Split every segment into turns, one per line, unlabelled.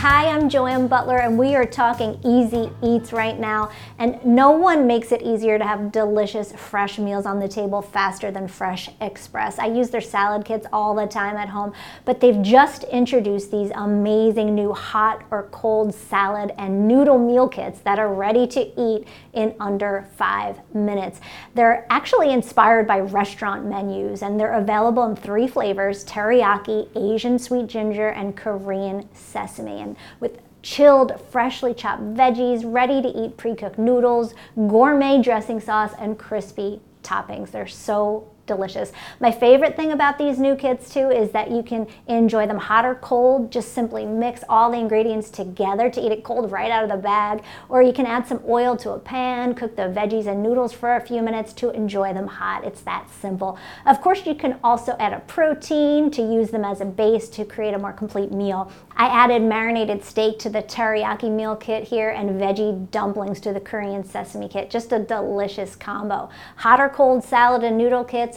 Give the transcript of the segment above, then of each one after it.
Hi, I'm Joanne Butler, and we are talking easy eats right now. And no one makes it easier to have delicious, fresh meals on the table faster than Fresh Express. I use their salad kits all the time at home, but they've just introduced these amazing new hot or cold salad and noodle meal kits that are ready to eat in under 5 minutes. They're actually inspired by restaurant menus, and they're available in 3 flavors: teriyaki, Asian sweet ginger, and Korean sesame. And with chilled, freshly chopped veggies, ready-to-eat pre-cooked noodles, gourmet dressing sauce, and crispy toppings. They're so delicious. My favorite thing about these new kits too is that you can enjoy them hot or cold. Just simply mix all the ingredients together to eat it cold right out of the bag, or you can add some oil to a pan, cook the veggies and noodles for a few minutes to enjoy them hot. It's that simple. Of course, you can also add a protein to use them as a base to create a more complete meal. I added marinated steak to the teriyaki meal kit here and veggie dumplings to the Korean sesame kit. Just a delicious combo. Hot or cold salad and noodle kits,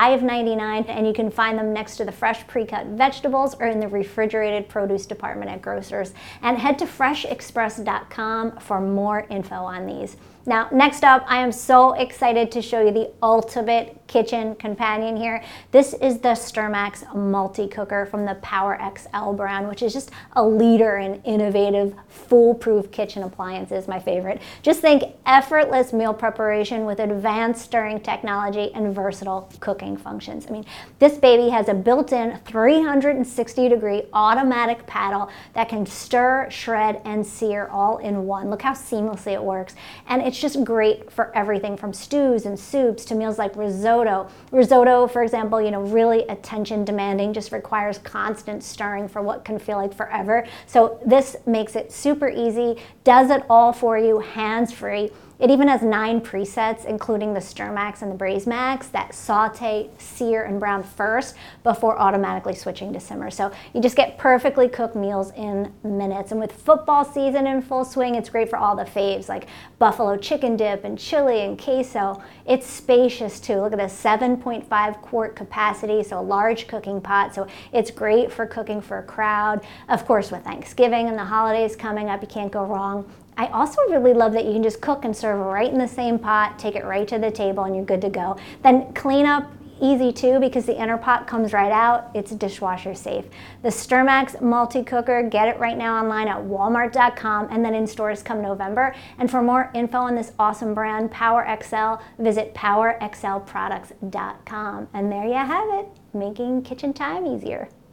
$5.99, and you can find them next to the fresh pre-cut vegetables or in the refrigerated produce department at grocers. And head to freshexpress.com for more info on these. Now, next up, I am so excited to show you the ultimate kitchen companion here. This is the Sturmax multi-cooker from the Power XL brand, which is just a leader in innovative, foolproof kitchen appliances, my favorite. Just think effortless meal preparation with advanced stirring technology and versatile cooking functions. I mean, this baby has a built-in 360-degree automatic paddle that can stir, shred, and sear all in one. Look how seamlessly it works. And it's just great for everything from stews and soups to meals like risotto. Risotto, for example, really attention demanding, just requires constant stirring for what can feel like forever. So this makes it super easy, does it all for you, hands-free. It even has 9 presets, including the Sturmax and the Braise Max, that saute, sear, and brown first before automatically switching to simmer. So you just get perfectly cooked meals in minutes. And with football season in full swing, it's great for all the faves like buffalo chicken dip and chili and queso. It's spacious too. Look at this, 7.5 quart capacity, so a large cooking pot. So it's great for cooking for a crowd. Of course, with Thanksgiving and the holidays coming up, you can't go wrong. I also really love that you can just cook and serve right in the same pot, take it right to the table, and you're good to go. Then clean up easy too, because the inner pot comes right out. It's dishwasher safe. The Sturmax multi-cooker, get it right now online at walmart.com and then in stores come November. And for more info on this awesome brand, Power XL, visit powerxlproducts.com. And there you have it, making kitchen time easier.